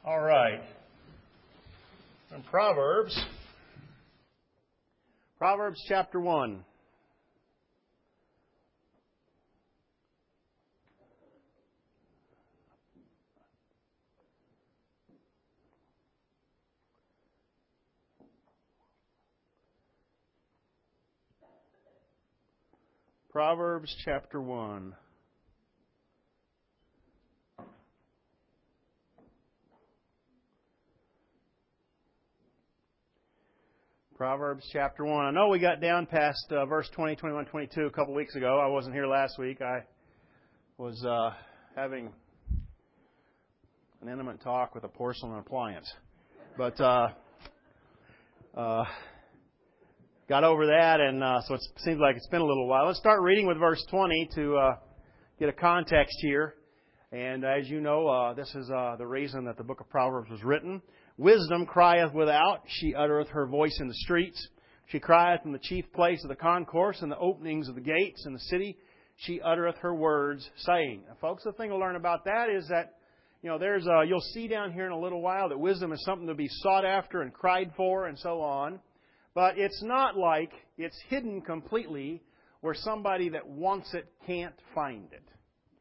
All right. In Proverbs chapter 1. Proverbs chapter 1. Proverbs chapter 1. I know we got down past verse 20, 21, 22 a couple weeks ago. I wasn't here last week. I was having an intimate talk with a porcelain appliance. But got over that, and so it seems like it's been a little while. Let's start reading with verse 20 to get a context here. And as you know, this is the reason that the book of Proverbs was written. Wisdom crieth without, she uttereth her voice in the streets. She crieth in the chief place of the concourse, and the openings of the gates in the city. She uttereth her words, saying. Now, folks, the thing to learn about that is that, you'll see down here in a little while that wisdom is something to be sought after and cried for and so on. But it's not like it's hidden completely where somebody that wants it can't find it.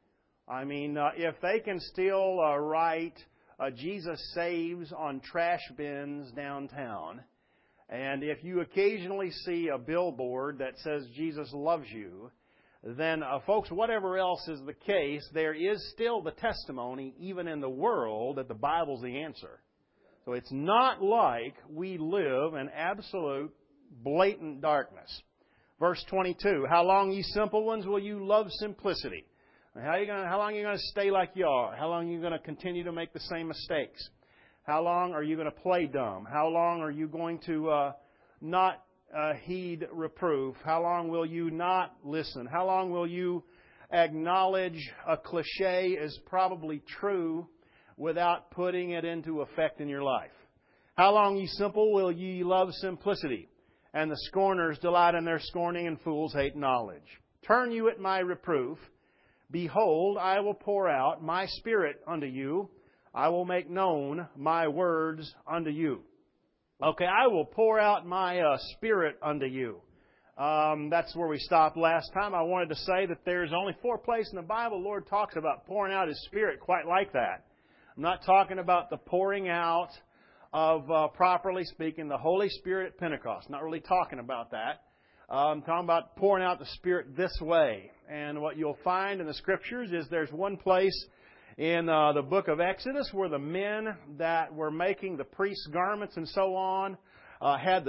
I mean, if they can still write Jesus Saves on trash bins downtown, and if you occasionally see a billboard that says Jesus loves you, then, folks, whatever else is the case, there is still the testimony, even in the world, that the Bible's the answer. So it's not like we live in absolute, blatant darkness. Verse 22, How long, ye simple ones, will you love simplicity? How long are you going to stay like you are? How long are you going to continue to make the same mistakes? How long are you going to play dumb? How long are you going to not heed reproof? How long will you not listen? How long will you acknowledge a cliche is probably true without putting it into effect in your life? How long, ye simple, will ye love simplicity? And the scorners delight in their scorning, and fools hate knowledge. Turn you at my reproof. Behold, I will pour out my Spirit unto you. I will make known my words unto you. Okay, I will pour out my Spirit unto you. That's where we stopped last time. I wanted to say that there's only 4 places in the Bible the Lord talks about pouring out His Spirit quite like that. I'm not talking about the pouring out of, properly speaking, the Holy Spirit at Pentecost. I'm not really talking about that. I'm talking about pouring out the Spirit this way. And what you'll find in the Scriptures is there's one place in the book of Exodus where the men that were making the priest's garments and so on had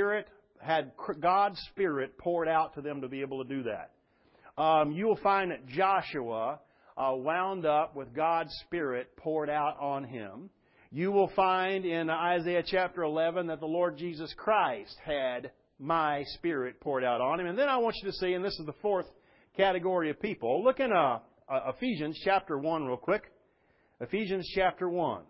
God's Spirit poured out to them to be able to do that. You will find that Joshua wound up with God's Spirit poured out on him. You will find in Isaiah chapter 11 that the Lord Jesus Christ had my Spirit poured out on Him. And then I want you to see, and this is the 4th category of people, look in Ephesians chapter 1 real quick. Ephesians chapter 1.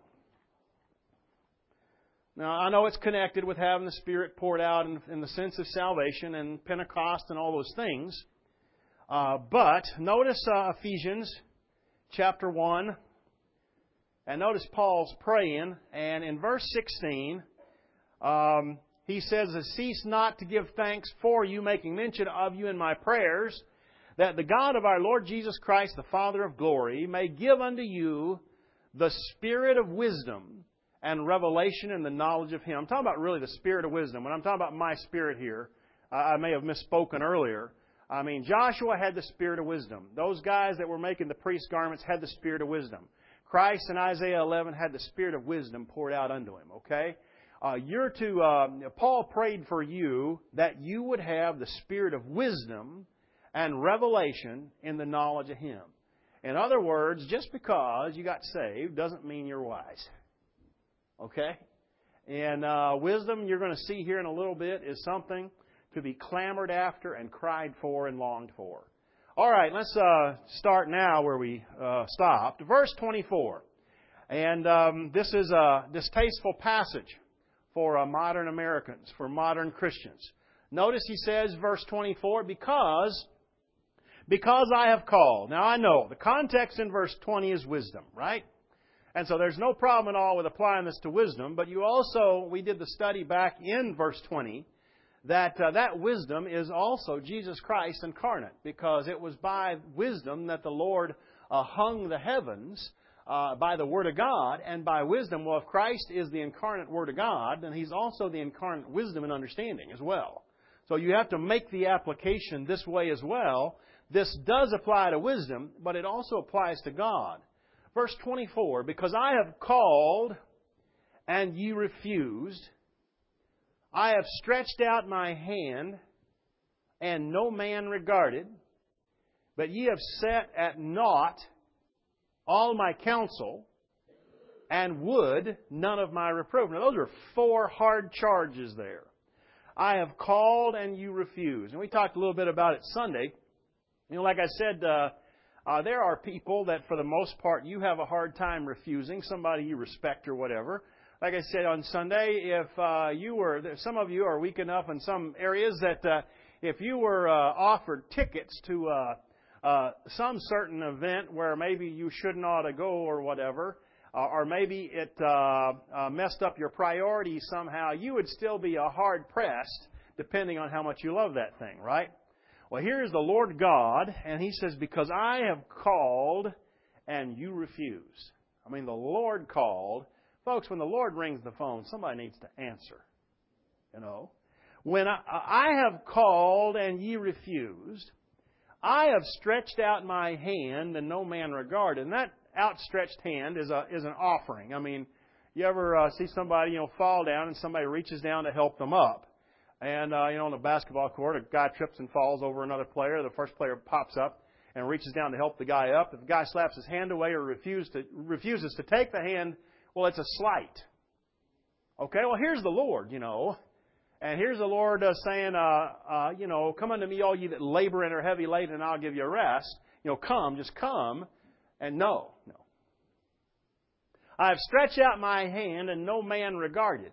Now, I know it's connected with having the Spirit poured out in the sense of salvation and Pentecost and all those things. But notice Ephesians chapter 1. And notice Paul's praying. And in verse 16, he says, Cease not to give thanks for you, making mention of you in my prayers, that the God of our Lord Jesus Christ, the Father of glory, may give unto you the spirit of wisdom and revelation in the knowledge of Him. I'm talking about really the spirit of wisdom. When I'm talking about my spirit here, I may have misspoken earlier. I mean, Joshua had the spirit of wisdom. Those guys that were making the priest's garments had the spirit of wisdom. Christ in Isaiah 11 had the spirit of wisdom poured out unto Him, okay? Paul prayed for you that you would have the spirit of wisdom and revelation in the knowledge of Him. In other words, just because you got saved doesn't mean you're wise. Okay? And wisdom, you're going to see here in a little bit, is something to be clamored after and cried for and longed for. All right, let's start now where we stopped. Verse 24. And this is a distasteful passage for modern Americans, for modern Christians. Notice he says, verse 24, because I have called. Now I know, the context in verse 20 is wisdom, right? And so there's no problem at all with applying this to wisdom. But we did the study back in verse 20, that wisdom is also Jesus Christ incarnate, because it was by wisdom that the Lord hung the heavens by the Word of God, and by wisdom. Well, if Christ is the incarnate Word of God, then He's also the incarnate wisdom and understanding as well. So you have to make the application this way as well. This does apply to wisdom, but it also applies to God. Verse 24, because I have called and ye refused, I have stretched out my hand and no man regarded, but ye have set at naught all my counsel, and would none of my reproof. Now, those are 4 hard charges there. I have called and you refuse. And we talked a little bit about it Sunday. Like I said, there are people that for the most part you have a hard time refusing, somebody you respect or whatever. Like I said on Sunday, if some of you are weak enough in some areas that if you were offered tickets to some certain event where maybe you shouldn't ought to go or whatever, or maybe it messed up your priorities somehow, you would still be hard-pressed depending on how much you love that thing, right? Well, here's the Lord God, and He says, because I have called and you refuse. I mean, the Lord called. Folks, when the Lord rings the phone, somebody needs to answer. When I have called and ye refused, I have stretched out my hand and no man regarded. And that outstretched hand is an offering. I mean, you ever see somebody, fall down and somebody reaches down to help them up. And, on a basketball court, a guy trips and falls over another player. The first player pops up and reaches down to help the guy up. If the guy slaps his hand away or refuses to take the hand, well, it's a slight. Okay, well, here's the Lord, And here's the Lord saying, come unto me, all ye that labor and are heavy laden, and I'll give you rest. Come, just come. And no. I have stretched out my hand, and no man regarded.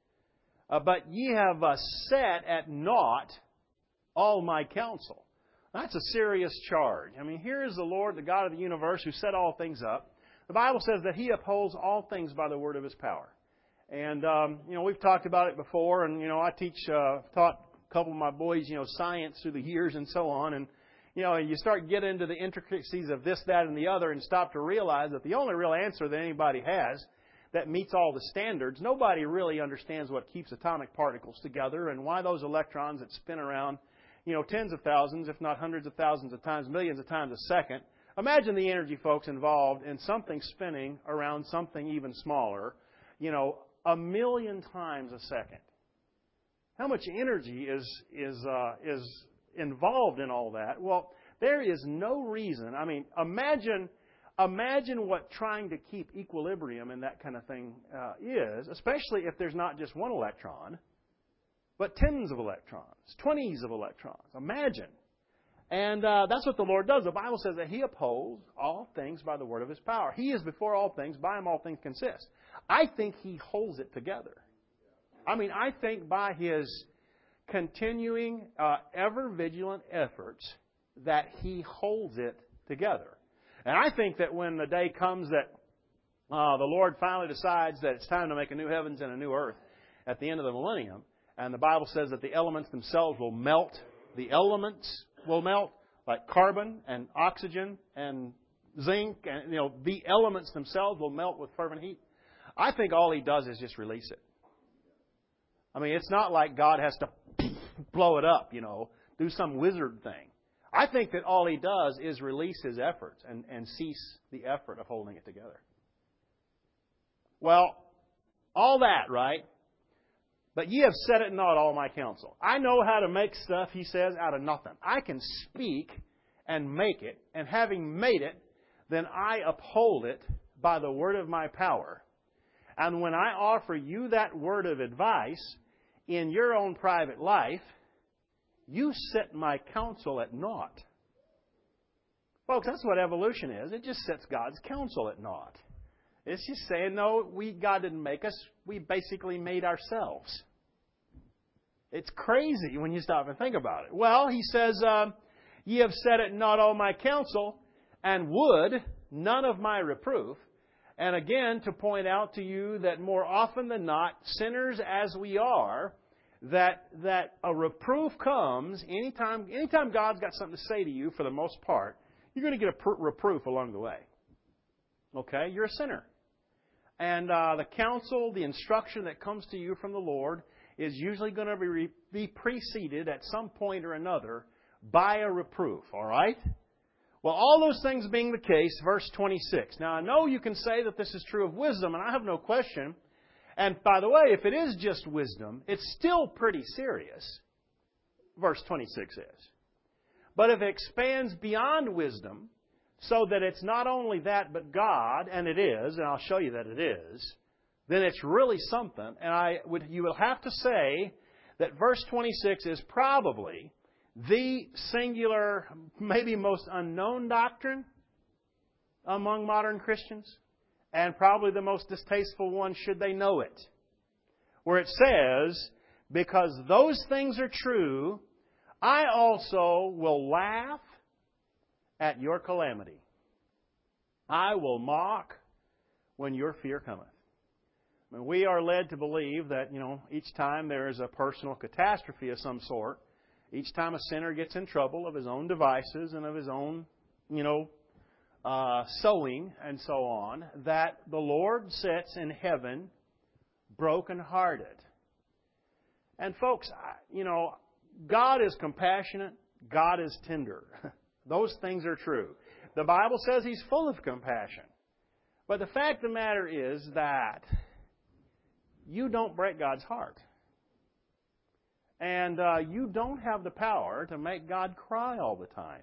But ye have set at naught all my counsel. That's a serious charge. I mean, here is the Lord, the God of the universe, who set all things up. The Bible says that He upholds all things by the word of His power. And, we've talked about it before, and, I taught a couple of my boys, science through the years and so on, and, you start getting into the intricacies of this, that, and the other, and stop to realize that the only real answer that anybody has that meets all the standards, nobody really understands what keeps atomic particles together and why those electrons that spin around, tens of thousands, if not hundreds of thousands of times, millions of times a second. Imagine the energy, folks, involved in something spinning around something even smaller, 1,000,000 times a second. How much energy is involved in all that? Well, there is no reason. I mean, imagine what trying to keep equilibrium in that kind of thing is, especially if there's not just one electron, but tens of electrons, 20s of electrons. Imagine. And that's what the Lord does. The Bible says that He upholds all things by the word of His power. He is before all things. By Him all things consist. I think He holds it together. I mean, I think by His continuing, ever-vigilant efforts that He holds it together. And I think that when the day comes that the Lord finally decides that it's time to make a new heavens and a new earth at the end of the millennium, and the Bible says that the elements themselves will melt. The elements will melt, like carbon and oxygen and zinc, and the elements themselves will melt with fervent heat. I think all He does is just release it. I mean, it's not like God has to blow it up, do some wizard thing. I think that all He does is release His efforts and cease the effort of holding it together. Well, all that, right? But ye have set at naught all my counsel. I know how to make stuff, He says, out of nothing. I can speak and make it, and having made it, then I uphold it by the word of my power. And when I offer you that word of advice in your own private life, you set my counsel at naught. Folks, that's what evolution is. It just sets God's counsel at naught. It's just saying, no, God didn't make us. We basically made ourselves. It's crazy when you stop and think about it. Well, He says, ye have set at naught all my counsel, and would none of my reproof. And again, to point out to you that more often than not, sinners as we are, that a reproof comes anytime God's got something to say to you, for the most part, you're going to get a reproof along the way. Okay? You're a sinner. And the counsel, the instruction that comes to you from the Lord is usually going to be preceded at some point or another by a reproof. All right? Well, all those things being the case, verse 26. Now, I know you can say that this is true of wisdom, and I have no question. And by the way, if it is just wisdom, it's still pretty serious, verse 26 is. But if it expands beyond wisdom, so that it's not only that but God, and it is, and I'll show you that it is, then it's really something. And you will have to say that verse 26 is probably the singular, maybe most unknown doctrine among modern Christians, and probably the most distasteful one should they know it. Where it says, because those things are true, I also will laugh at your calamity. I will mock when your fear cometh. I mean, we are led to believe that, each time there is a personal catastrophe of some sort, each time a sinner gets in trouble of his own devices and of his own, sowing and so on, that the Lord sits in heaven brokenhearted. And folks, God is compassionate. God is tender. Those things are true. The Bible says He's full of compassion. But the fact of the matter is that you don't break God's heart. And you don't have the power to make God cry all the time.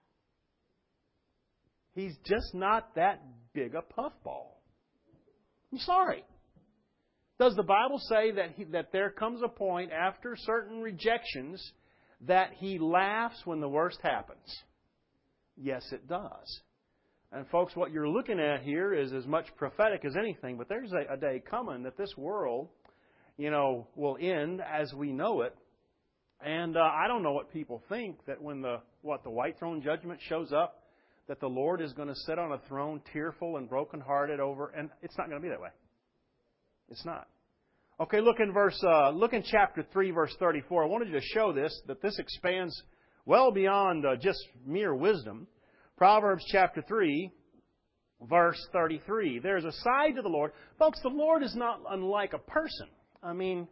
He's just not that big a puffball. I'm sorry. Does the Bible say that there comes a point after certain rejections that He laughs when the worst happens? Yes, it does. And folks, what you're looking at here is as much prophetic as anything, but there's a day coming that this world, will end as we know it. And I don't know what people think, that when the white throne judgment shows up, that the Lord is going to sit on a throne tearful and brokenhearted over, and it's not going to be that way. It's not. Okay, look in chapter 3, verse 34. I wanted you to show that this expands well beyond just mere wisdom. Proverbs chapter 3, verse 33. There's a side to the Lord. Folks, the Lord is not unlike a person. I mean,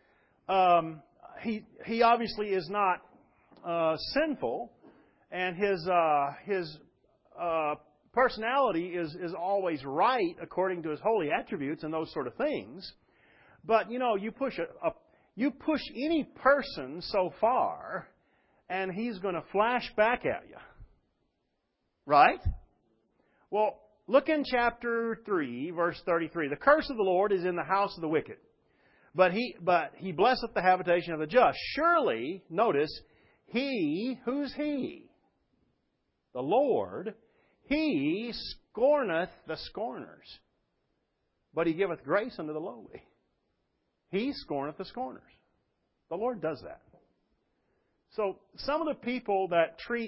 He obviously is not sinful, and His personality is always right according to His holy attributes and those sort of things. But you push any person so far, and he's going to flash back at you, right? Well, look in chapter 3, verse 33. The curse of the Lord is in the house of the wicked, but he blesseth the habitation of the just. Surely, notice, who's He? The Lord. He scorneth the scorners, but He giveth grace unto the lowly. He scorneth the scorners. The Lord does that. So some of the people that treat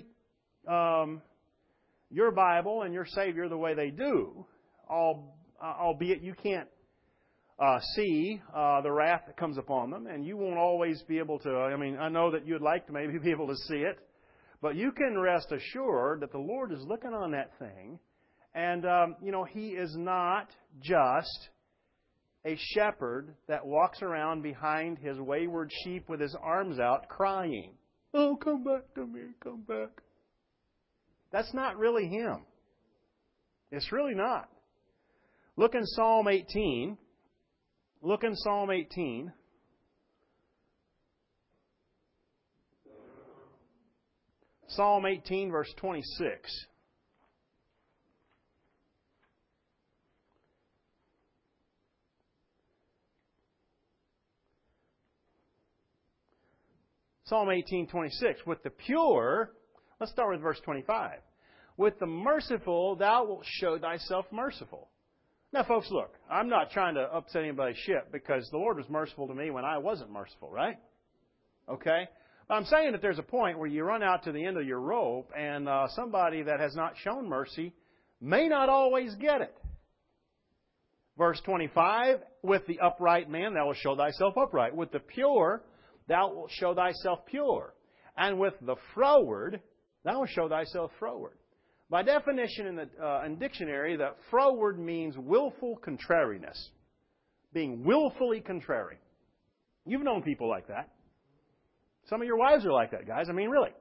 your Bible and your Savior the way they do, albeit you can't see the wrath that comes upon them, and you won't always be able to, I know that you'd like to maybe be able to see it, but you can rest assured that the Lord is looking on that thing, and, He is not just a shepherd that walks around behind His wayward sheep with His arms out crying, "Oh, come back to me, come back." That's not really Him. It's really not. Look in Psalm 18. Look in Psalm 18. Psalm 18, verse 26. Psalm 18:26. With the pure, let's start with verse 25. With the merciful, thou wilt show thyself merciful. Now, folks, look, I'm not trying to upset anybody's ship, because the Lord was merciful to me when I wasn't merciful, right? Okay? But I'm saying that there's a point where you run out to the end of your rope, and somebody that has not shown mercy may not always get it. Verse 25, with the upright man thou wilt show thyself upright. With the pure thou wilt show thyself pure. And with the froward thou wilt show thyself froward. By definition in the dictionary, the froward means willful contrariness. Being willfully contrary. You've known people like that. Some of your wives are like that, guys. I mean, really.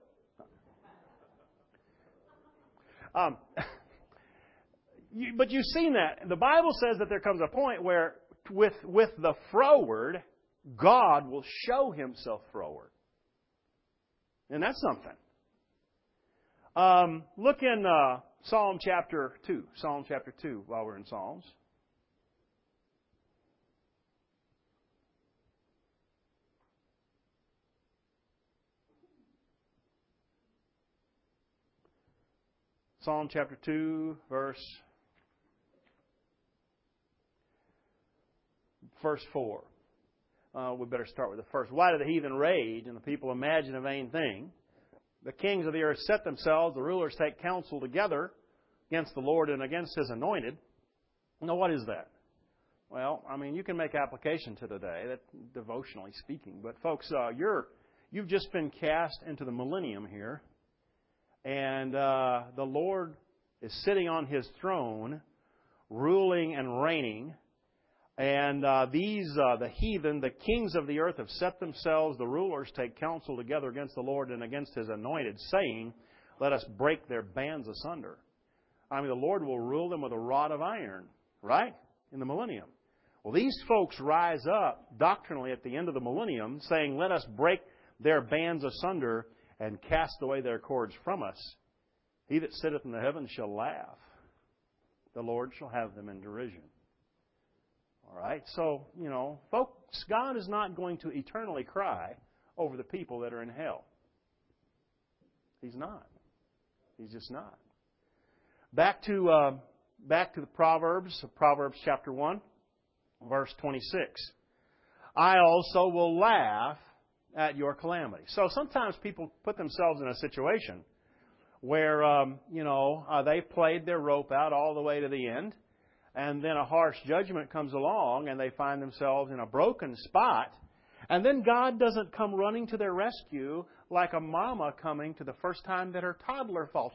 But you've seen that. The Bible says that there comes a point where with the froward, God will show Himself froward. And that's something. Look in Psalm chapter 2. Psalm chapter 2 while we're in Psalms. Psalm chapter 2, verse 4. We better start with the first. Why do the heathen rage and the people imagine a vain thing? The kings of the earth set themselves, the rulers take counsel together against the Lord and against His anointed. Now, what is that? Well, I mean, you can make application to today, that devotionally speaking. But folks, you've just been cast into the millennium here. And the Lord is sitting on His throne, ruling and reigning. And the heathen, the kings of the earth have set themselves, the rulers take counsel together against the Lord and against His anointed, saying, let us break their bands asunder. I mean, the Lord will rule them with a rod of iron, right? In the millennium. Well, these folks rise up doctrinally at the end of the millennium, saying, let us break their bands asunder and cast away their cords from us. He that sitteth in the heavens shall laugh. The Lord shall have them in derision. All right? So, folks, God is not going to eternally cry over the people that are in hell. He's not. He's just not. Back to the Proverbs chapter 1, verse 26. I also will laugh at your calamity. So sometimes people put themselves in a situation where, they've played their rope out all the way to the end, and then a harsh judgment comes along, and they find themselves in a broken spot, and then God doesn't come running to their rescue like a mama coming to the first time that her toddler falls.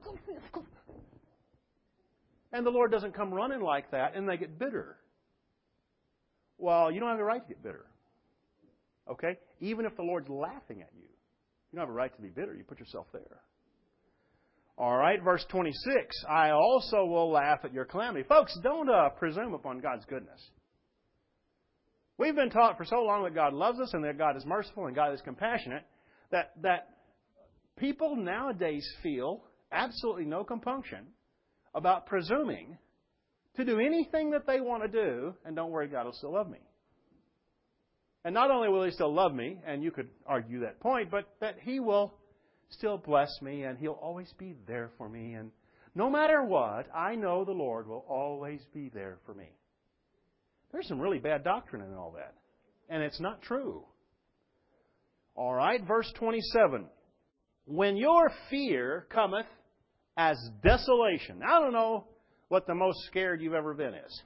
And the Lord doesn't come running like that, and they get bitter. Well, you don't have the right to get bitter. Okay? Even if the Lord's laughing at you, you don't have a right to be bitter. You put yourself there. All right, verse 26. I also will laugh at your calamity. Folks, don't presume upon God's goodness. We've been taught for so long that God loves us and that God is merciful and God is compassionate that people nowadays feel absolutely no compunction about presuming to do anything that they want to do, and don't worry, God will still love me. And not only will He still love me, and you could argue that point, but that He will still bless me, and He'll always be there for me. And no matter what, I know the Lord will always be there for me. There's some really bad doctrine in all that. And it's not true. All right, verse 27. When your fear cometh as desolation. Now, I don't know what the most scared you've ever been is.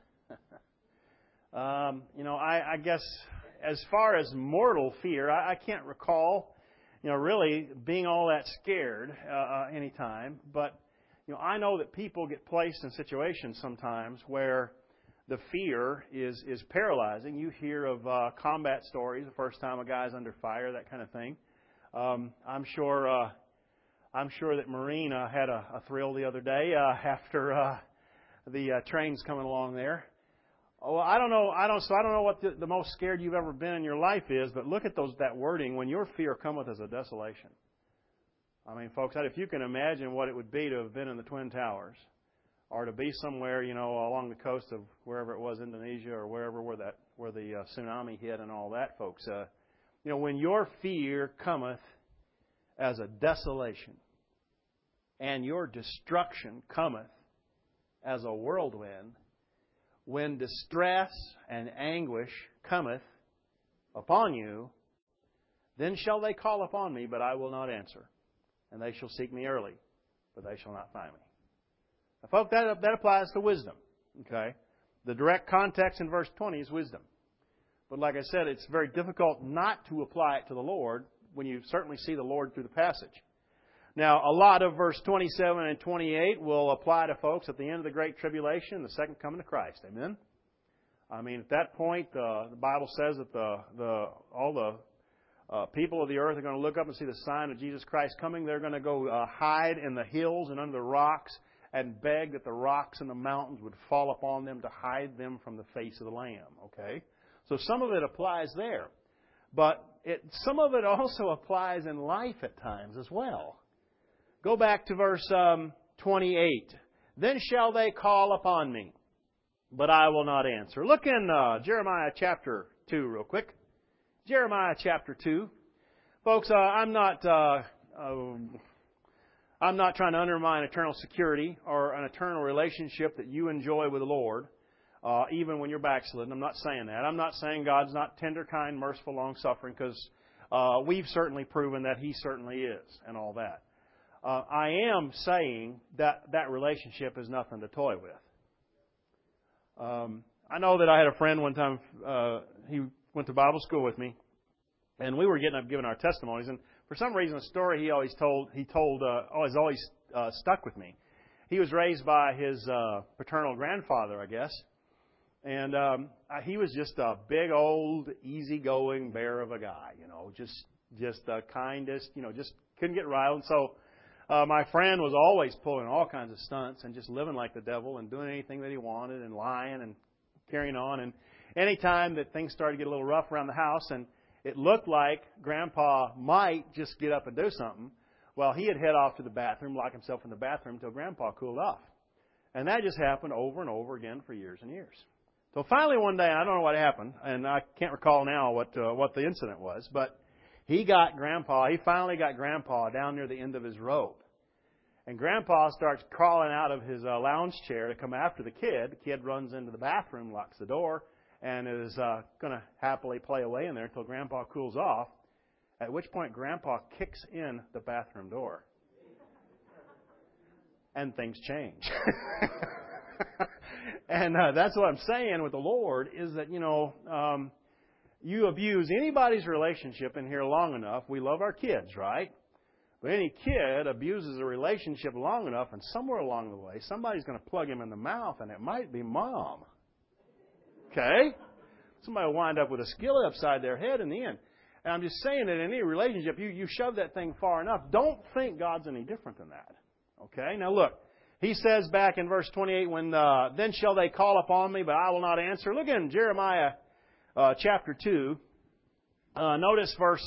I guess as far as mortal fear, I can't recall, really being all that scared any time. But, I know that people get placed in situations sometimes where the fear is paralyzing. You hear of combat stories, the first time a guy's under fire, that kind of thing. I'm sure that Marine had a thrill the other day after the trains coming along there. Oh, I don't know what the most scared you've ever been in your life is, but look at that wording, when your fear cometh as a desolation. I mean, folks, if you can imagine what it would be to have been in the Twin Towers, or to be somewhere, along the coast of wherever it was, Indonesia or wherever where the tsunami hit and all that, folks. When your fear cometh as a desolation, and your destruction cometh as a whirlwind, when distress and anguish cometh upon you, then shall they call upon me, but I will not answer. And they shall seek me early, but they shall not find me. Now, folks, that applies to wisdom. Okay? The direct context in verse 20 is wisdom. But like I said, it's very difficult not to apply it to the Lord when you certainly see the Lord through the passage. Now, a lot of verse 27 and 28 will apply to folks at the end of the Great Tribulation, the second coming of Christ. Amen? I mean, at that point, the Bible says that all the people of the earth are going to look up and see the sign of Jesus Christ coming. They're going to go hide in the hills and under the rocks and beg that the rocks and the mountains would fall upon them to hide them from the face of the Lamb. Okay? So some of it applies there. But some of it also applies in life at times as well. Go back to verse 28. Then shall they call upon me, but I will not answer. Look in Jeremiah chapter 2 real quick. Jeremiah chapter 2. Folks, I'm not trying to undermine eternal security or an eternal relationship that you enjoy with the Lord, even when you're backslidden. I'm not saying that. I'm not saying God's not tender, kind, merciful, long-suffering, because we've certainly proven that He certainly is and all that. I am saying that relationship is nothing to toy with. I know that I had a friend one time, he went to Bible school with me, and we were getting up giving our testimonies, and for some reason, a story he always stuck with me. He was raised by his paternal grandfather, I guess, and he was just a big old easygoing bear of a guy, just the kindest, just couldn't get riled. So my friend was always pulling all kinds of stunts and just living like the devil and doing anything that he wanted and lying and carrying on. And any time that things started to get a little rough around the house and it looked like Grandpa might just get up and do something, well, he'd head off to the bathroom, lock himself in the bathroom until Grandpa cooled off. And that just happened over and over again for years and years. So finally one day, I don't know what happened, and I can't recall now what the incident was, but he finally got Grandpa down near the end of his rope. And Grandpa starts crawling out of his lounge chair to come after the kid. The kid runs into the bathroom, locks the door, and is going to happily play away in there until Grandpa cools off, at which point Grandpa kicks in the bathroom door. And things change. And that's what I'm saying with the Lord, is that, you abuse anybody's relationship in here long enough. We love our kids, right? But any kid abuses a relationship long enough, and somewhere along the way, somebody's going to plug him in the mouth, and it might be Mom. Okay? Somebody will wind up with a skillet upside their head in the end. And I'm just saying that in any relationship, you shove that thing far enough. Don't think God's any different than that. Okay? Now look, he says back in verse 28, then shall they call upon me, but I will not answer. Look in Jeremiah chapter 2. Notice verse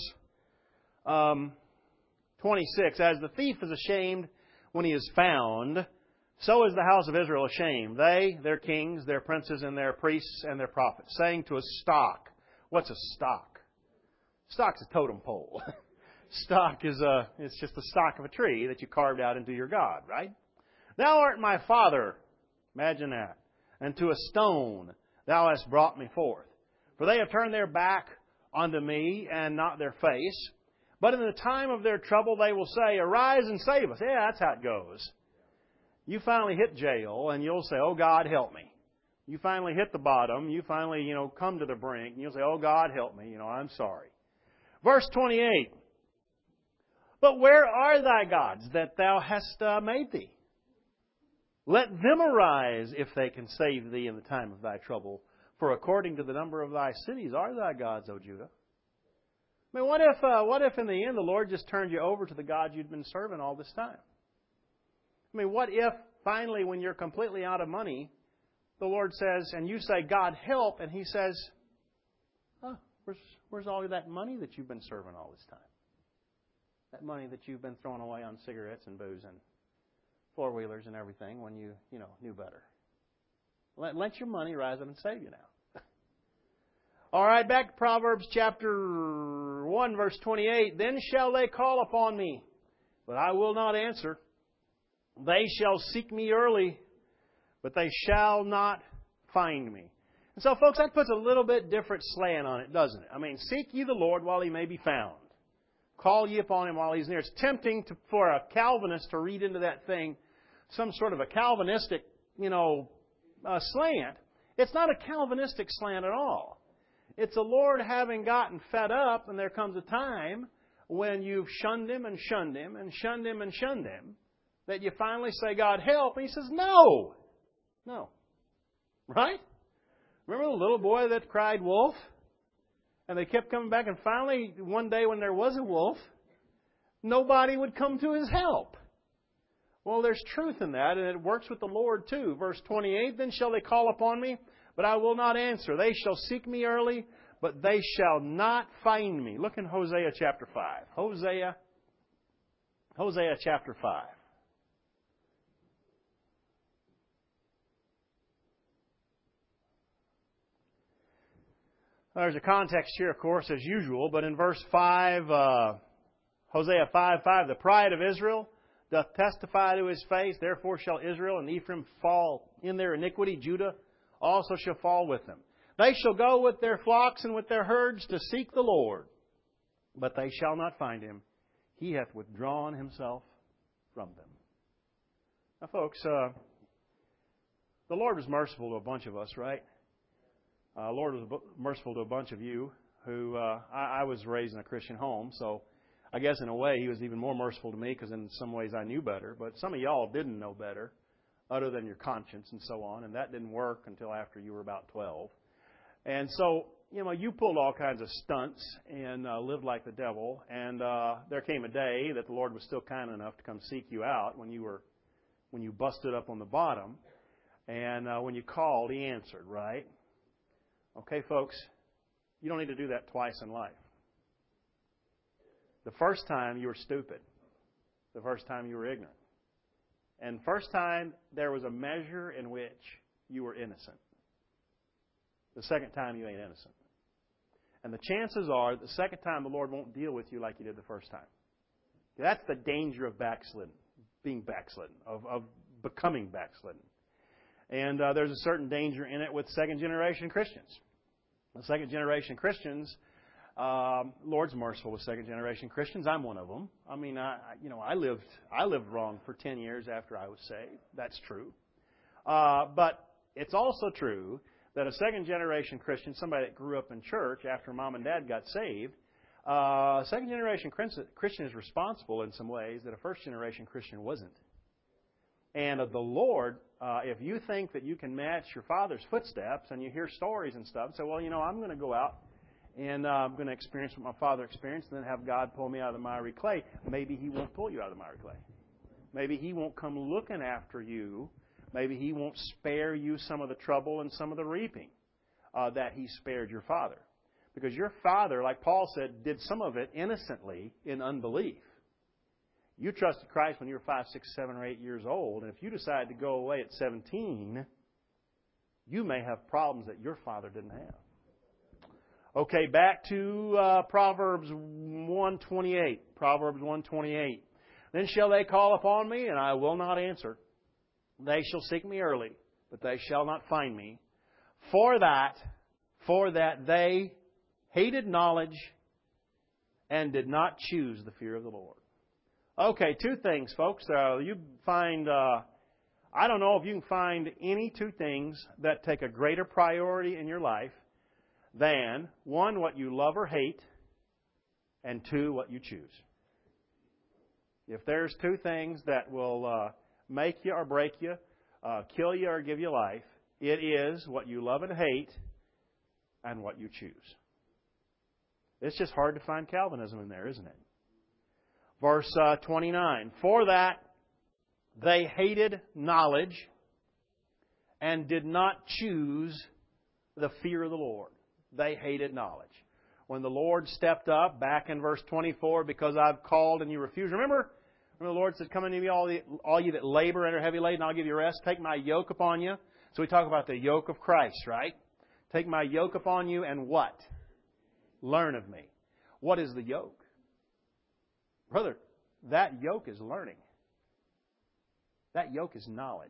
26. As the thief is ashamed when he is found, so is the house of Israel ashamed. They, their kings, their princes, and their priests, and their prophets, saying to a stock. What's a stock? Stock's a totem pole. Stock is it's just the stock of a tree that you carved out into your God, right? Thou art my father. Imagine that. And to a stone thou hast brought me forth. For they have turned their back unto me, and not their face. But in the time of their trouble they will say, Arise and save us. Yeah, that's how it goes. You finally hit jail, and you'll say, Oh, God, help me. You finally hit the bottom. You finally, come to the brink, and you'll say, Oh, God, help me. I'm sorry. Verse 28. But where are thy gods that thou hast made thee? Let them arise if they can save thee in the time of thy trouble. For according to the number of thy cities are thy gods, O Judah. I mean, what if in the end the Lord just turned you over to the God you'd been serving all this time? I mean, what if finally when you're completely out of money, the Lord says, and you say, God, help, and He says, where's all of that money that you've been serving all this time? That money that you've been throwing away on cigarettes and booze and four-wheelers and everything when you knew better. Let your money rise up and save you now. All right, back to Proverbs chapter 1, verse 28. Then shall they call upon me, but I will not answer. They shall seek me early, but they shall not find me. And so, folks, that puts a little bit different slant on it, doesn't it? I mean, seek ye the Lord while He may be found. Call ye upon Him while He's near. It's tempting for a Calvinist to read into that thing some sort of a Calvinistic, slant, It's not a Calvinistic slant at all. It's the Lord having gotten fed up, and there comes a time when you've shunned Him and shunned Him and shunned Him and shunned Him, that you finally say, God, help. And He says, no. No. Right? Remember the little boy that cried wolf? And they kept coming back, and finally, one day when there was a wolf, nobody would come to his help. Well, there's truth in that, and it works with the Lord too. Verse 28, then shall they call upon me, but I will not answer. They shall seek me early, but they shall not find me. Look in Hosea chapter 5. Hosea chapter 5. There's a context here, of course, as usual, but in verse 5, Hosea 5:5, the pride of Israel doth testify to His face, therefore shall Israel and Ephraim fall in their iniquity, Judah also shall fall with them. They shall go with their flocks and with their herds to seek the Lord, but they shall not find Him. He hath withdrawn Himself from them. Now, folks, the Lord was merciful to a bunch of us, right? The Lord was merciful to a bunch of you who, I was raised in a Christian home, so I guess in a way He was even more merciful to me because in some ways I knew better. But some of y'all didn't know better other than your conscience and so on. And that didn't work until after you were about 12. And so, you pulled all kinds of stunts and lived like the devil. And there came a day that the Lord was still kind enough to come seek you out when you busted up on the bottom. And when you called, He answered, right? Okay, folks, you don't need to do that twice in life. The first time you were stupid. The first time you were ignorant. And first time there was a measure in which you were innocent. The second time you ain't innocent. And the chances are the second time the Lord won't deal with you like He did the first time. That's the danger of backslidden, being backslidden, of becoming backslidden. And there's a certain danger in it with second-generation Christians. The second-generation Christians, Lord's merciful with second-generation Christians. I'm one of them. I mean, I lived wrong for 10 years after I was saved. That's true. But it's also true that a second-generation Christian, somebody that grew up in church after mom and dad got saved, second-generation Christian is responsible in some ways that a first-generation Christian wasn't. And of the Lord, if you think that you can match your father's footsteps and you hear stories and stuff, say, well, I'm going to go out and I'm going to experience what my father experienced and then have God pull me out of the miry clay. Maybe He won't pull you out of the miry clay. Maybe He won't come looking after you. Maybe He won't spare you some of the trouble and some of the reaping that He spared your father. Because your father, like Paul said, did some of it innocently in unbelief. You trusted Christ when you were 5, 6, 7, or 8 years old, and if you decide to go away at 17, you may have problems that your father didn't have. Okay, back to Proverbs 1:28. Proverbs 1:28. Then shall they call upon me, and I will not answer. They shall seek me early, but they shall not find me. For that they hated knowledge and did not choose the fear of the Lord. Okay, two things, folks. You find, I don't know if you can find any two things that take a greater priority in your life than, one, what you love or hate, and two, what you choose. If there's two things that will make you or break you, kill you or give you life, it is what you love and hate and what you choose. It's just hard to find Calvinism in there, isn't it? Verse 29, for that they hated knowledge and did not choose the fear of the Lord. They hated knowledge. When the Lord stepped up, back in verse 24, because I've called and you refuse. Remember the Lord said, come unto me, all you that labor and are heavy laden, I'll give you rest. Take my yoke upon you. So we talk about the yoke of Christ, right? Take my yoke upon you and what? Learn of me. What is the yoke? Brother, that yoke is learning. That yoke is knowledge.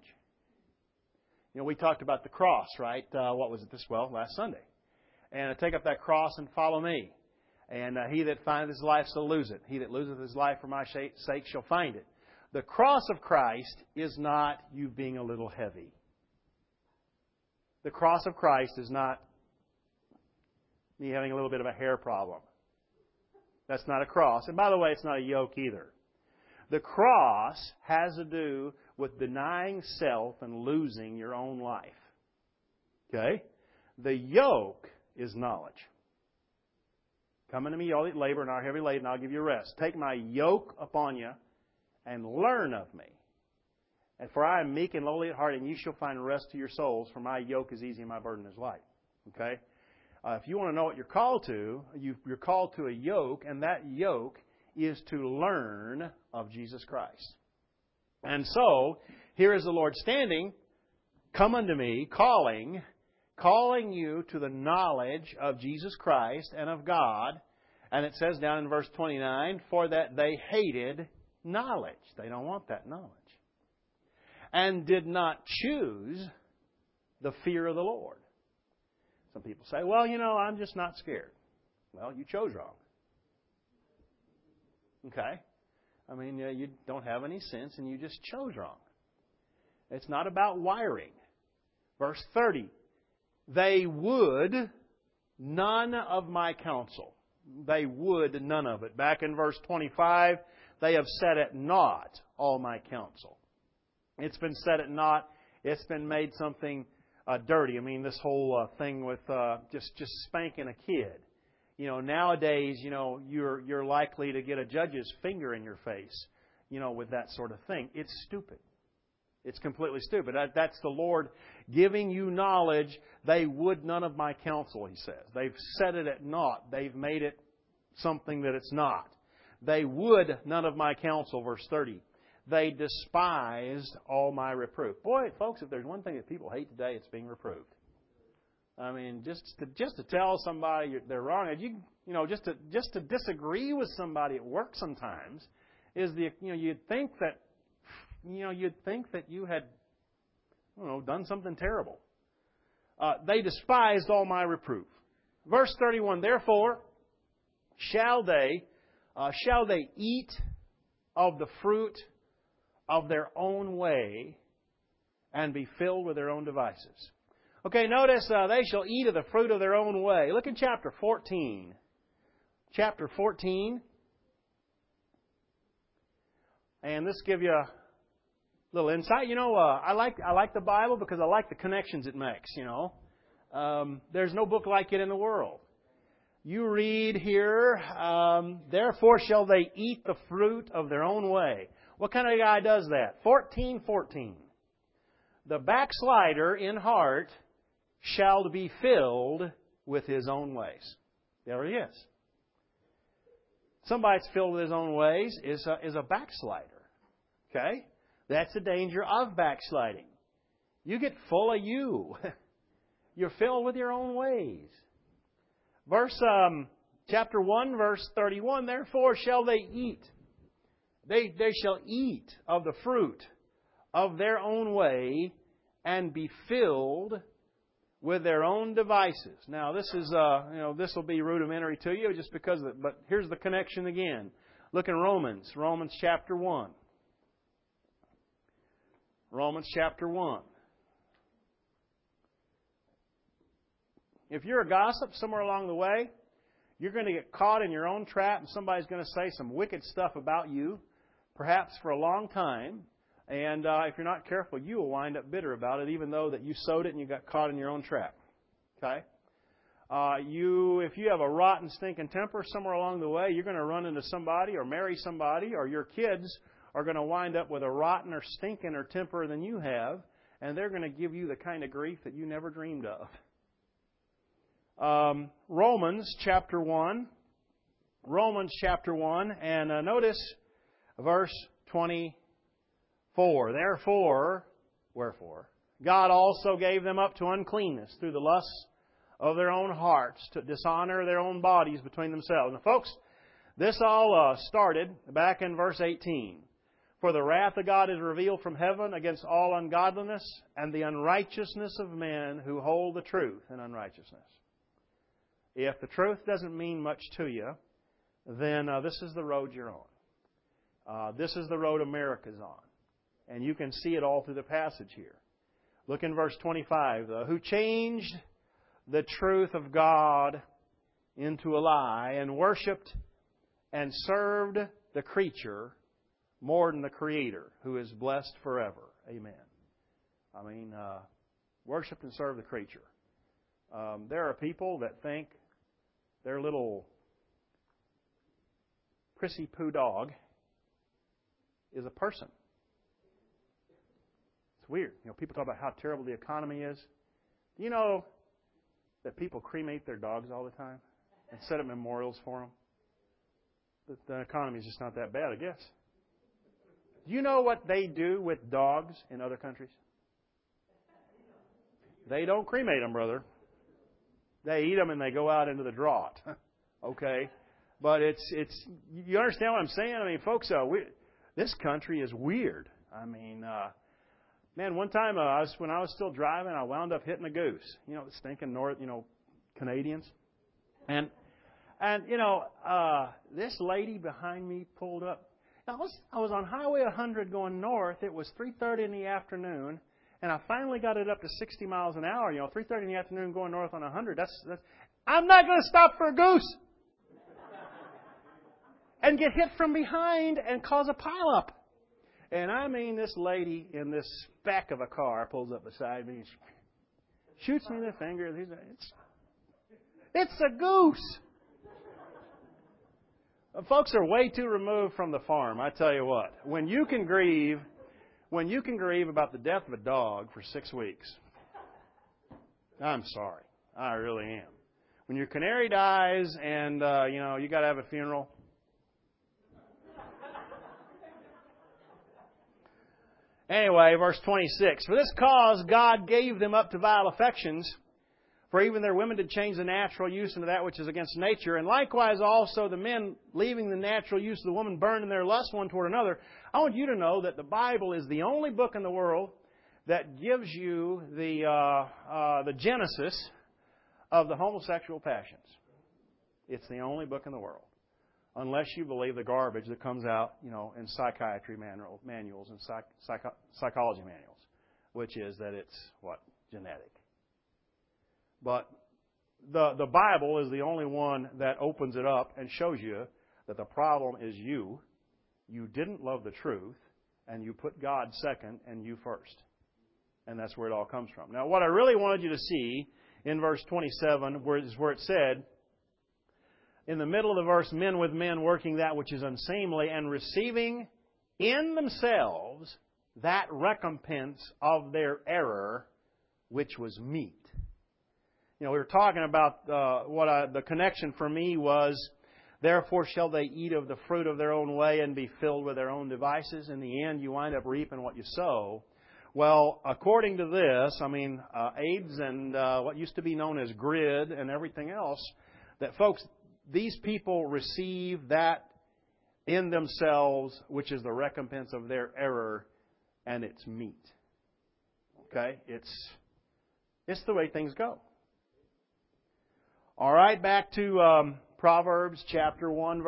We talked about the cross, right? What was it last Sunday. And take up that cross and follow me. And he that findeth his life shall lose it. He that loseth his life for my sake shall find it. The cross of Christ is not you being a little heavy. The cross of Christ is not me having a little bit of a hair problem. That's not a cross. And by the way, it's not a yoke either. The cross has to do with denying self and losing your own life. Okay? The yoke is knowledge. Come unto me, all that labor and are heavy laden, and I'll give you rest. Take my yoke upon you and learn of me. And for I am meek and lowly at heart, and you shall find rest to your souls, for my yoke is easy and my burden is light. Okay? If you want to know what you're called to, you're called to a yoke, and that yoke is to learn of Jesus Christ. And so, here is the Lord standing, come unto me, calling you to the knowledge of Jesus Christ and of God. And it says down in verse 29, for that they hated knowledge. They don't want that knowledge. And did not choose the fear of the Lord. Some people say, well, I'm just not scared. Well, you chose wrong. Okay? You don't have any sense and you just chose wrong. It's not about wiring. Verse 30, they would none of my counsel. They would none of it. Back in verse 25, they have set at naught all my counsel. It's been set at naught. It's been made something dirty. This whole thing with just spanking a kid. Nowadays, you're likely to get a judge's finger in your face, with that sort of thing. It's stupid. It's completely stupid. That's the Lord giving you knowledge. They would none of my counsel, He says. They've set it at naught. They've made it something that it's not. They would none of my counsel, verse 30. They despised all my reproof. Boy, folks, if there's one thing that people hate today, it's being reproved. Just to tell somebody they're wrong, just to disagree with somebody at work sometimes is you'd think that you had done something terrible. They despised all my reproof. Verse 31. Therefore, shall they eat of the fruit of their own way and be filled with their own devices. Okay, notice they shall eat of the fruit of their own way. Look in chapter 14. Chapter 14. And this give you a little insight. I like the Bible because I like the connections it makes, There's no book like it in the world. You read here, therefore shall they eat the fruit of their own way. What kind of guy does that? 14:14. The backslider in heart shall be filled with his own ways. There he is. Somebody that's filled with his own ways is a backslider. Okay? That's the danger of backsliding. You get full of you. You're filled with your own ways. Chapter 1, verse 31, therefore shall they eat. They shall eat of the fruit of their own way and be filled with their own devices. Now, this is, this will be rudimentary to you just because of it, but here's the connection again. Look in Romans chapter 1. Romans chapter 1. If you're a gossip somewhere along the way, you're going to get caught in your own trap and somebody's going to say some wicked stuff about you, perhaps for a long time. And if you're not careful, you will wind up bitter about it, even though that you sowed it and you got caught in your own trap. Okay? If you have a rotten, stinking temper somewhere along the way, you're going to run into somebody or marry somebody, or your kids are going to wind up with a rotten or stinking or temper than you have, and they're going to give you the kind of grief that you never dreamed of. Romans chapter 1, and notice verse 24. Therefore, wherefore, God also gave them up to uncleanness through the lusts of their own hearts, to dishonor their own bodies between themselves. Now, folks, this all started back in verse 18. For the wrath of God is revealed from heaven against all ungodliness and the unrighteousness of men who hold the truth in unrighteousness. If the truth doesn't mean much to you, then this is the road you're on. This is the road America's on. And you can see it all through the passage here. Look in verse 25. Who changed the truth of God into a lie and worshipped and served the creature more than the Creator, who is blessed forever. Amen. Worship and serve the creature. There are people that think their little prissy poo dog is a person. It's weird. People talk about how terrible the economy is. Do you know that people cremate their dogs all the time and set up memorials for them? The economy is just not that bad, I guess. Do you know what they do with dogs in other countries? They don't cremate them, brother. They eat them and they go out into the draught. Okay? But it's you understand what I'm saying? Folks, this country is weird. Man, one time when I was still driving, I wound up hitting a goose. The stinking North, Canadians. And this lady behind me pulled up. I was on Highway 100 going north. It was 3:30 in the afternoon, and I finally got it up to 60 miles an hour. 3:30 in the afternoon going north on 100. I'm not going to stop for a goose and get hit from behind and cause a pileup. And this lady in this speck of a car pulls up beside me and shoots me in the finger. It's a goose. Folks are way too removed from the farm, I tell you what. When you can grieve about the death of a dog for 6 weeks, I'm sorry. I really am. When your canary dies and, you got to have a funeral. Anyway, verse 26. For this cause God gave them up to vile affections, for even their women did change the natural use into that which is against nature. And likewise also the men, leaving the natural use of the woman, burned in their lust one toward another. I want you to know that the Bible is the only book in the world that gives you the genesis of the homosexual passions. It's the only book in the world. Unless you believe the garbage that comes out, in psychiatry manuals and psychology manuals, which is that it's, genetic. But the Bible is the only one that opens it up and shows you that the problem is you. You didn't love the truth, and you put God second and you first. And that's where it all comes from. Now, what I really wanted you to see in verse 27 is where it said, in the middle of the verse, men with men working that which is unseemly and receiving in themselves that recompense of their error, which was meat. We were talking about the connection for me was, therefore shall they eat of the fruit of their own way and be filled with their own devices. In the end, you wind up reaping what you sow. Well, according to this, AIDS and what used to be known as GRID and everything else, that folks, these people receive that in themselves, which is the recompense of their error, and it's meat. Okay? It's the way things go. All right, back to Proverbs chapter 1,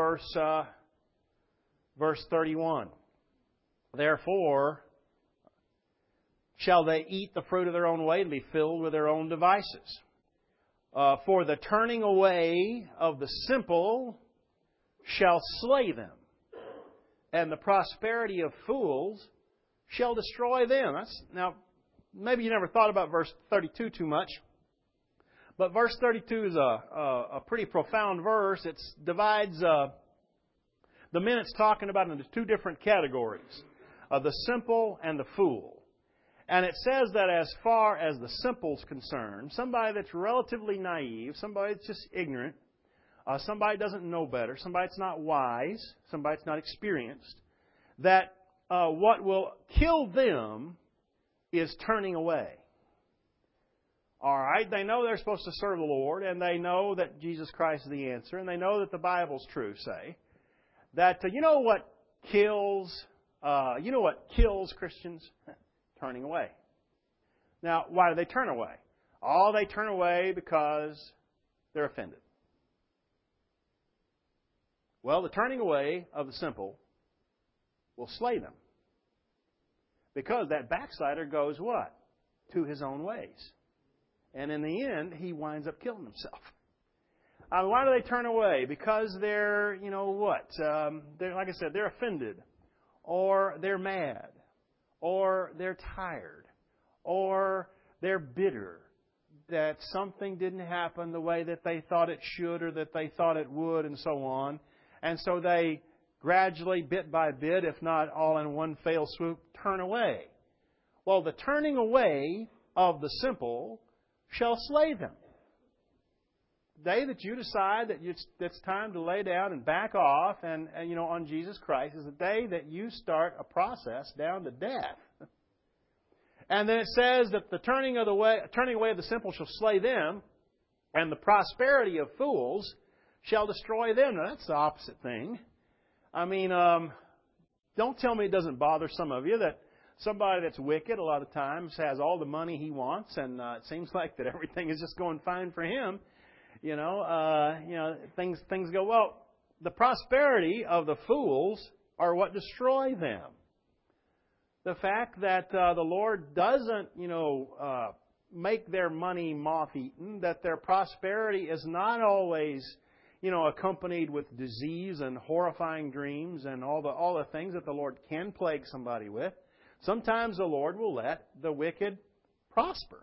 verse 31. Therefore shall they eat the fruit of their own way and be filled with their own devices. For the turning away of the simple shall slay them, and the prosperity of fools shall destroy them. Now, maybe you never thought about verse 32 too much, but verse 32 is a pretty profound verse. It divides the men it's talking about into two different categories, the simple and the fool. And it says that as far as the simple's concerned, somebody that's relatively naive, somebody that's just ignorant, somebody that doesn't know better, somebody that's not wise, somebody that's not experienced, that what will kill them is turning away. All right, they know they're supposed to serve the Lord, and they know that Jesus Christ is the answer, and they know that the Bible's true, say, that you know what kills Christians? Turning away. Now, why do they turn away? They turn away because they're offended. Well, the turning away of the simple will slay them. Because that backslider goes what? to his own ways. And in the end, he winds up killing himself. Why do they turn away? Because they're, they're, like I said, they're offended, or they're mad, or they're tired, or they're bitter that something didn't happen the way that they thought it should or that they thought it would, and so on. And so they gradually, bit by bit, if not all in one fell swoop, turn away. Well, the turning away of the simple shall slay them. The day that you decide that it's time to lay down and back off and on Jesus Christ is the day that you start a process down to death. And then it says that the turning away of the simple shall slay them, and the prosperity of fools shall destroy them. Now, that's the opposite thing. I mean, don't tell me it doesn't bother some of you that somebody that's wicked a lot of times has all the money he wants, and it seems like that everything is just going fine for him. Things go well. The prosperity of the fools are what destroy them. The fact that the Lord doesn't, make their money moth-eaten, that their prosperity is not always, accompanied with disease and horrifying dreams and all the things that the Lord can plague somebody with. Sometimes the Lord will let the wicked prosper,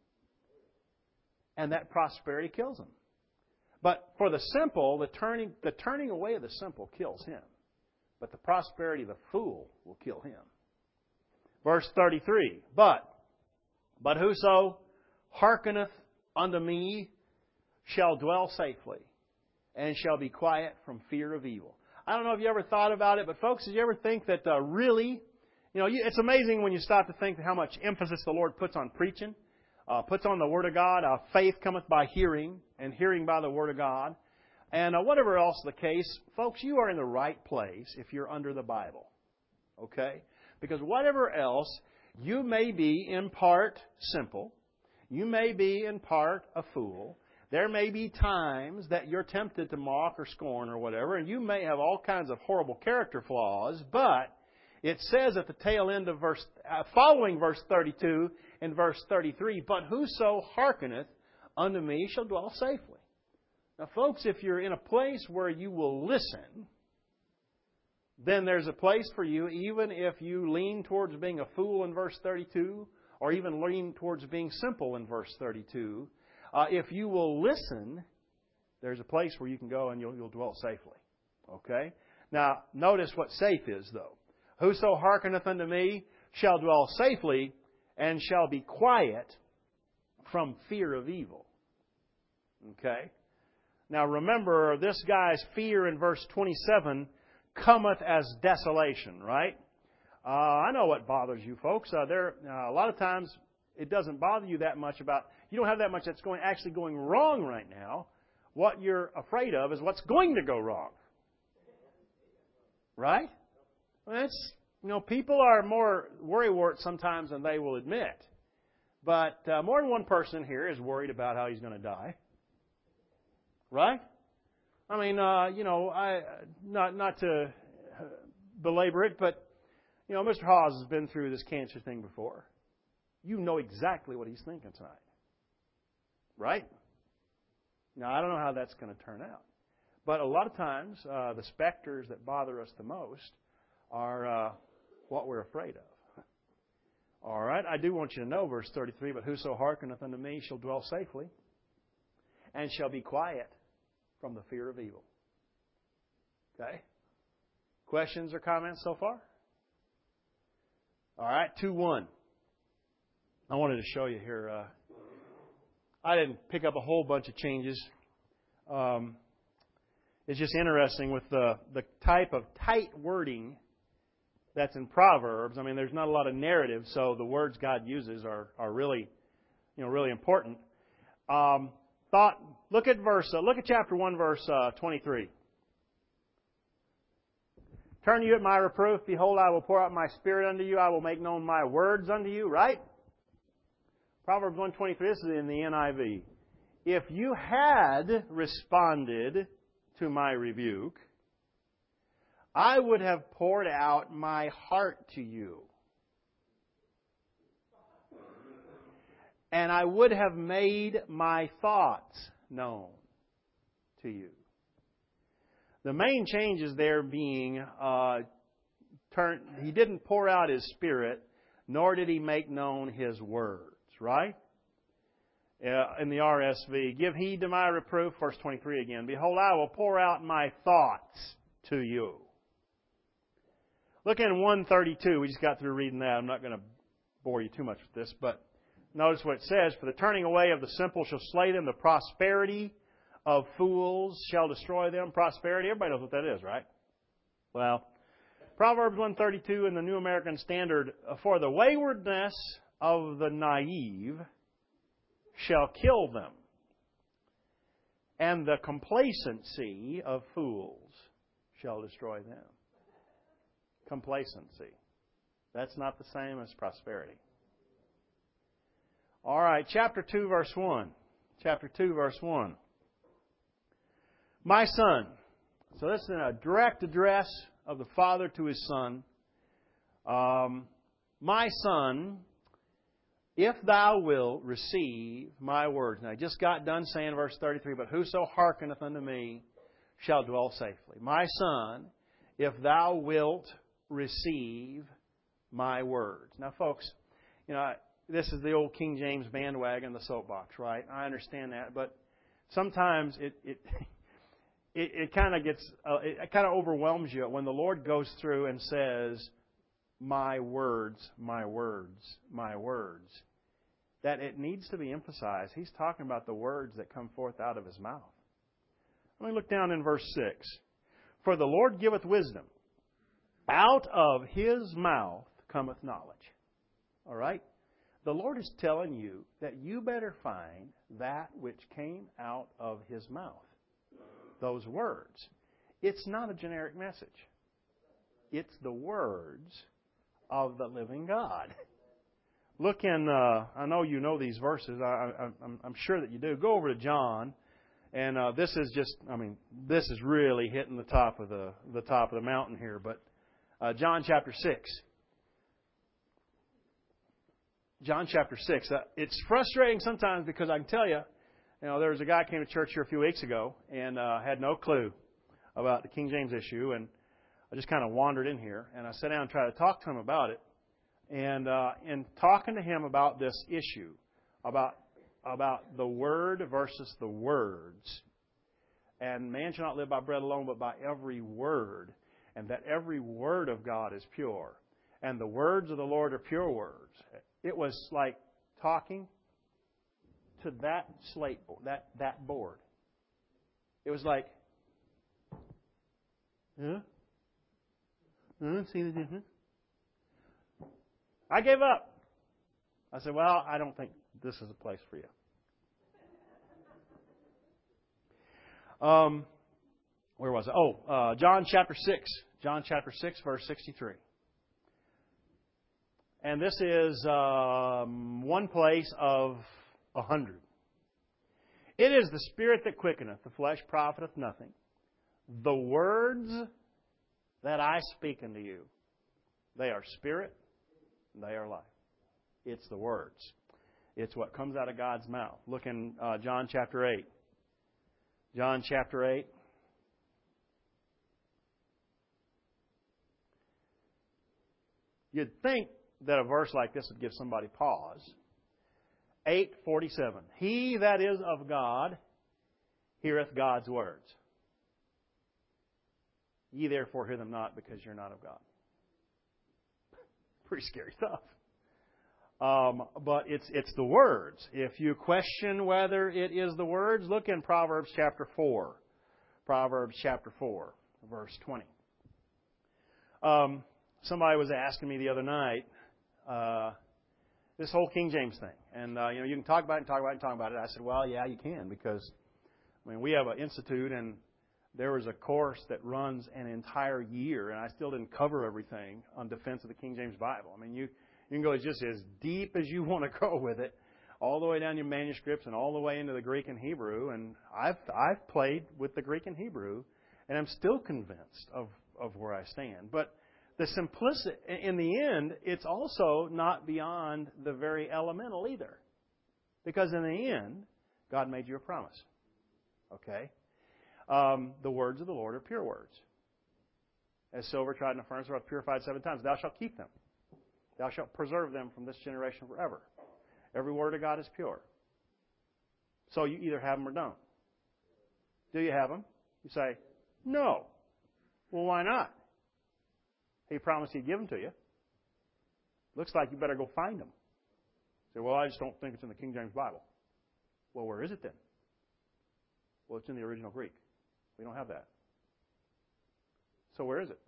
and that prosperity kills them. But for the simple, the turning away of the simple kills him. But the prosperity of the fool will kill him. Verse 33, But whoso hearkeneth unto me shall dwell safely, and shall be quiet from fear of evil. I don't know if you ever thought about it, but folks, did you ever think that really, it's amazing when you stop to think how much emphasis the Lord puts on preaching. Puts on the Word of God. Faith cometh by hearing, and hearing by the Word of God. And whatever else the case, folks, you are in the right place if you're under the Bible. Okay? Because whatever else, you may be in part simple. You may be in part a fool. There may be times that you're tempted to mock or scorn or whatever, and you may have all kinds of horrible character flaws, but it says at the tail end of following verse 32 and verse 33, But whoso hearkeneth unto me shall dwell safely. Now, folks, if you're in a place where you will listen, then there's a place for you, even if you lean towards being a fool in verse 32, or even lean towards being simple in verse 32. If you will listen, there's a place where you can go and you'll dwell safely. Okay? Now, notice what safe is, though. Whoso hearkeneth unto me shall dwell safely, and shall be quiet from fear of evil. Okay? Now remember, this guy's fear in verse 27 cometh as desolation, right? I know what bothers you folks. A lot of times it doesn't bother you that much you don't have that much that's actually going wrong right now. What you're afraid of is what's going to go wrong. Right? Well, people are more worrywart sometimes than they will admit. But more than one person here is worried about how he's going to die. Right? I mean, not to belabor it, but, Mr. Hawes has been through this cancer thing before. You know exactly what he's thinking tonight. Right? Now, I don't know how that's going to turn out. But a lot of times, the specters that bother us the most are what we're afraid of. All right? I do want you to know, verse 33, But whoso hearkeneth unto me shall dwell safely, and shall be quiet from the fear of evil. Okay? Questions or comments so far? All right, 2:1. I wanted to show you here. I didn't pick up a whole bunch of changes. It's just interesting with the type of tight wording that's in Proverbs. I mean, there's not a lot of narrative, so the words God uses are really, really important. Look at chapter 1, verse 23. Turn you at my reproof. Behold, I will pour out my spirit unto you. I will make known my words unto you. Right? Proverbs 1:23. This is in the NIV. If you had responded to my rebuke, I would have poured out my heart to you. and I would have made my thoughts known to you. The main changes there being, He didn't pour out His Spirit, nor did He make known His words, right? In the RSV, give heed to my reproof, verse 23 again. Behold, I will pour out my thoughts to you. Look in 132. We just got through reading that. I'm not going to bore you too much with this, but notice what it says. For the turning away of the simple shall slay them. The prosperity of fools shall destroy them. Prosperity, everybody knows what that is, right? Well, Proverbs 132 in the New American Standard, for the waywardness of the naive shall kill them, and the complacency of fools shall destroy them. Complacency. That's not the same as prosperity. All right, chapter 2, verse 1. Chapter 2, verse 1. My son. So this is a direct address of the Father to His Son. My son, if thou wilt receive my words. Now, I just got done saying verse 33, but whoso hearkeneth unto me shall dwell safely. My son, if thou wilt receive my words. Now, folks, this is the old King James bandwagon, the soapbox, right? I understand that, but sometimes it kind of overwhelms you when the Lord goes through and says, my words, my words, my words. That it needs to be emphasized. He's talking about the words that come forth out of His mouth. Let me look down in verse 6. For the Lord giveth wisdom. Out of His mouth cometh knowledge. All right? The Lord is telling you that you better find that which came out of His mouth. Those words. It's not a generic message. It's the words of the living God. Look in, I know you know these verses. I'm sure that you do. Go over to John, and this is really hitting the top of the mountain here. But John chapter 6. John chapter 6. It's frustrating sometimes because I can tell you, there was a guy who came to church here a few weeks ago and had no clue about the King James issue, and I just kind of wandered in here, and I sat down and tried to talk to him about it. And in talking to him about this issue, about the Word versus the words, and man shall not live by bread alone, but by every word, and that every word of God is pure, and the words of the Lord are pure words. It was like talking to that slate board, that board. It was like, see the difference? I gave up. I said, well, I don't think this is a place for you. Where was it? John chapter 6. John chapter 6, verse 63. And this is one place of 100. It is the Spirit that quickeneth, the flesh profiteth nothing. The words that I speak unto you, they are spirit, they are life. It's the words. It's what comes out of God's mouth. Look in John chapter 8. John chapter 8. You'd think that a verse like this would give somebody pause. 8:47. He that is of God heareth God's words. Ye therefore hear them not, because you're not of God. Pretty scary stuff. But it's the words. If you question whether it is the words, look in Proverbs chapter 4. Proverbs chapter 4, verse 20. Somebody was asking me the other night, this whole King James thing. And, you can talk about it and talk about it and talk about it. I said, well, yeah, you can, because, we have an institute, and there was a course that runs an entire year, and I still didn't cover everything on defense of the King James Bible. You can go just as deep as you want to go with it, all the way down your manuscripts and all the way into the Greek and Hebrew. And I've played with the Greek and Hebrew, and I'm still convinced of where I stand. But the simplicity, in the end, it's also not beyond the very elemental either. Because in the end, God made you a promise. Okay? The words of the Lord are pure words. As silver tried in a furnace, or purified 7 times. Thou shalt keep them. Thou shalt preserve them from this generation forever. Every word of God is pure. So you either have them or don't. Do you have them? You say, no. Well, why not? He promised He'd give them to you. Looks like you better go find them. Say, well, I just don't think it's in the King James Bible. Well, where is it then? Well, it's in the original Greek. We don't have that. So where is it?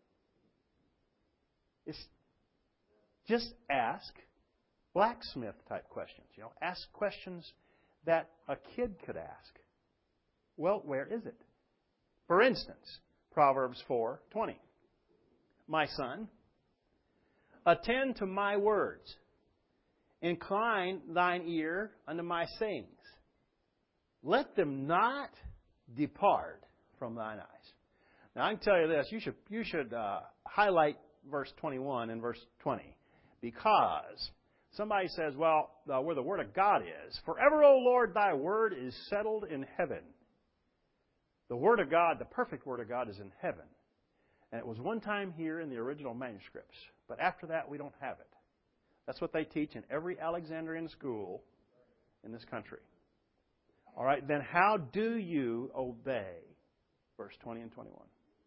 It's just ask blacksmith type questions. Ask questions that a kid could ask. Well, where is it? For instance, Proverbs 4:20. My son, attend to my words. Incline thine ear unto my sayings. Let them not depart from thine eyes. Now, I can tell you this. You should highlight verse 21 and verse 20. Because somebody says, well, where the Word of God is, forever, O Lord, thy word is settled in heaven. The Word of God, the perfect Word of God, is in heaven. And it was one time here in the original manuscripts. But after that, we don't have it. That's what they teach in every Alexandrian school in this country. All right, then how do you obey verse 20 and 21?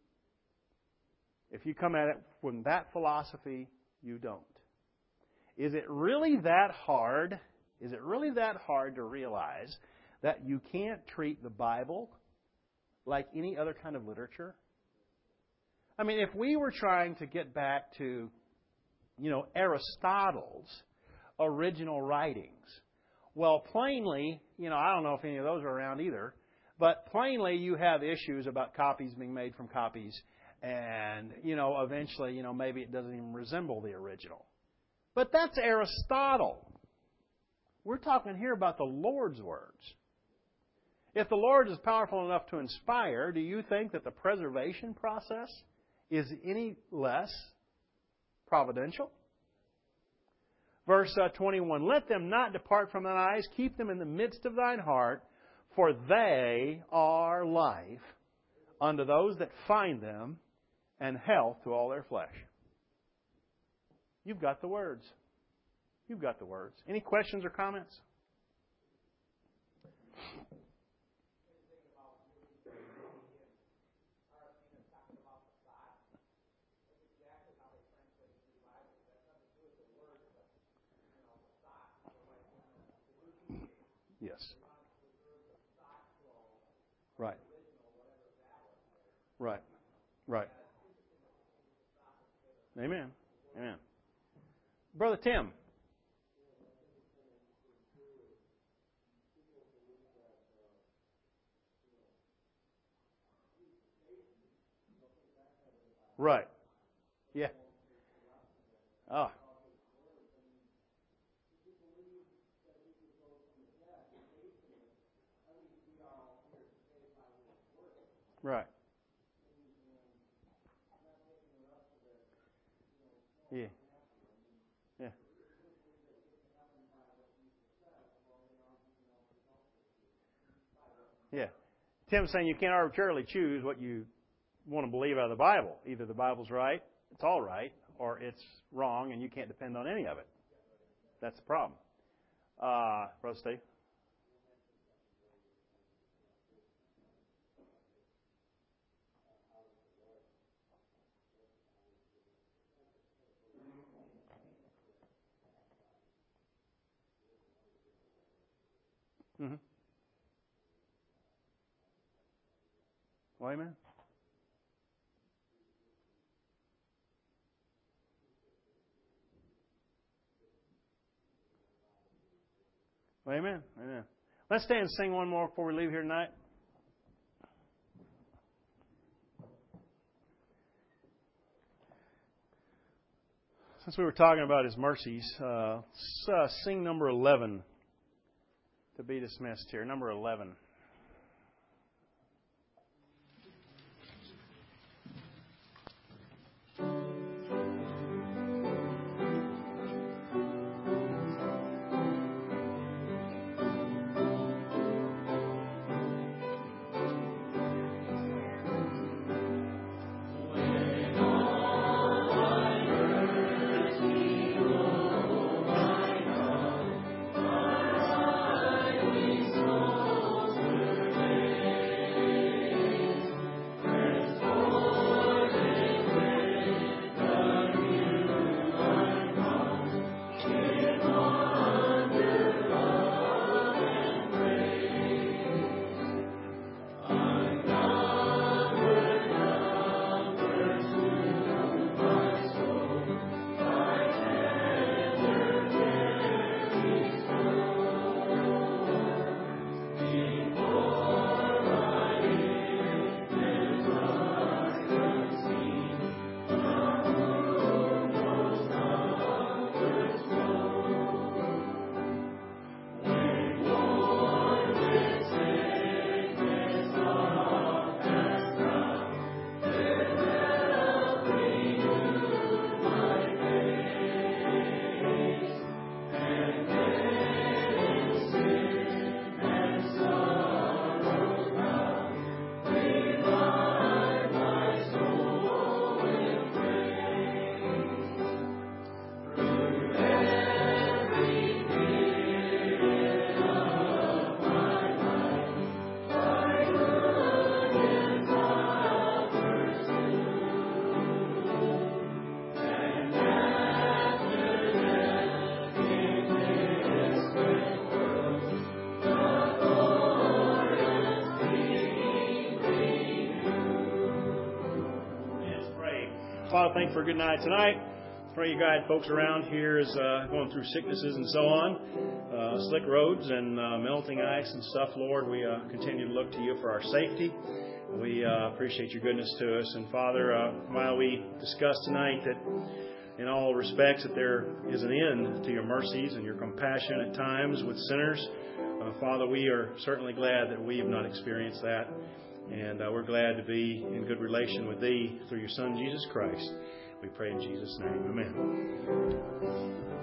If you come at it from that philosophy, you don't. Is it really that hard? Is it really that hard to realize that you can't treat the Bible like any other kind of literature? I mean, if we were trying to get back to, Aristotle's original writings, well, plainly, I don't know if any of those are around either, but plainly you have issues about copies being made from copies, and, eventually, maybe it doesn't even resemble the original. But that's Aristotle. We're talking here about the Lord's words. If the Lord is powerful enough to inspire, do you think that the preservation process is any less providential? Verse 21, let them not depart from thine eyes, keep them in the midst of thine heart, for they are life unto those that find them, and health to all their flesh. You've got the words. You've got the words. Any questions or comments? Yes. Right. Right. Right. Amen. Amen. Brother Tim. Right. Yeah. Oh. Right. Yeah. Yeah. Yeah. Tim's saying you can't arbitrarily choose what you want to believe out of the Bible. Either the Bible's right, it's all right, or it's wrong and you can't depend on any of it. That's the problem. Brother Steve? Mm-hmm. Well, amen. Well, amen. Amen. Let's stand and sing one more before we leave here tonight. Since we were talking about His mercies, let's sing number 11 to be dismissed here. Number 11. Father, thank you for a good night tonight. Pray you guide folks around here is going through sicknesses and so on, slick roads and melting ice and stuff. Lord, we continue to look to you for our safety. We appreciate your goodness to us. And Father, while we discuss tonight that in all respects that there is an end to your mercies and your compassion at times with sinners, Father, we are certainly glad that we have not experienced that. And we're glad to be in good relation with Thee through your Son, Jesus Christ. We pray in Jesus' name. Amen.